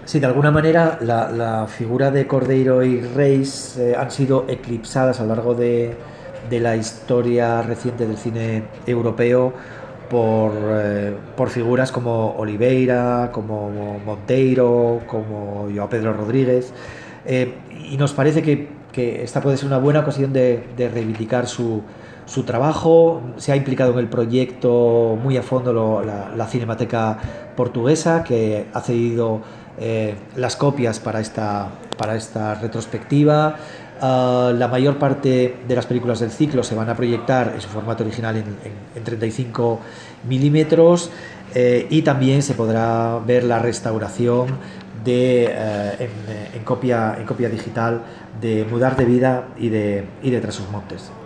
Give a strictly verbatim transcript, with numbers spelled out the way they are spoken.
Sí, de alguna manera la, la figura de Cordeiro y Reis eh, han sido eclipsadas a lo largo de, de la historia reciente del cine europeo por, eh, por figuras como Oliveira, como Monteiro, como Joao Pedro Rodríguez. Eh, y nos parece que, que, esta puede ser una buena ocasión de, de reivindicar su, su, trabajo. Se ha implicado en el proyecto muy a fondo lo, la, la Cinemateca Portuguesa, que ha cedido eh, las copias para esta, para esta retrospectiva. Uh, la mayor parte de las películas del ciclo se van a proyectar en su formato original en, en, en treinta y cinco milímetros, eh, y también se podrá ver la restauración de, eh, en, en, copia, en copia digital de Mudar de Vida y de, y de Tras sus Montes.